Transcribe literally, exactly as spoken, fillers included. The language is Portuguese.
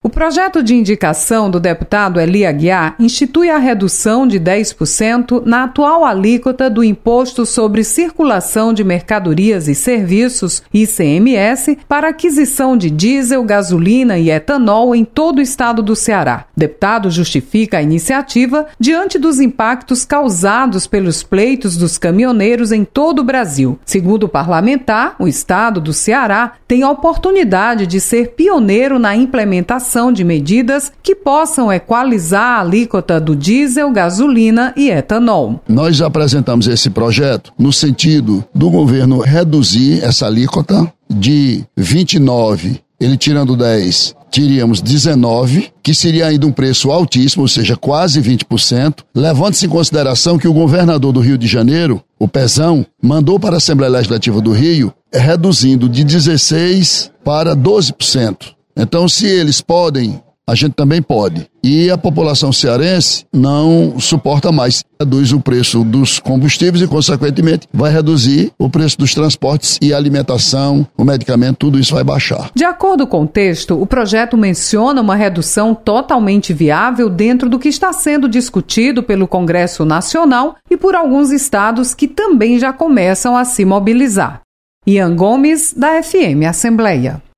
O projeto de indicação do deputado Eli Aguiar institui a redução de dez por cento na atual alíquota do Imposto sobre Circulação de Mercadorias e Serviços, I C M S, para aquisição de diesel, gasolina e etanol em todo o estado do Ceará. O deputado justifica a iniciativa diante dos impactos causados pelos pleitos dos caminhoneiros em todo o Brasil. Segundo o parlamentar, o estado do Ceará tem a oportunidade de ser pioneiro na implementação de medidas que possam equalizar a alíquota do diesel, gasolina e etanol. Nós apresentamos esse projeto no sentido do governo reduzir essa alíquota de vinte e nove, ele tirando dez, teríamos dezenove, que seria ainda um preço altíssimo, ou seja, quase vinte por cento, levando-se em consideração que o governador do Rio de Janeiro, o Pezão, mandou para a Assembleia Legislativa do Rio, reduzindo de dezesseis para doze por cento. Então, se eles podem, a gente também pode. E a população cearense não suporta mais. Reduz o preço dos combustíveis e, consequentemente, vai reduzir o preço dos transportes e alimentação, o medicamento, tudo isso vai baixar. De acordo com o texto, o projeto menciona uma redução totalmente viável dentro do que está sendo discutido pelo Congresso Nacional e por alguns estados que também já começam a se mobilizar. Ian Gomes, da F M Assembleia.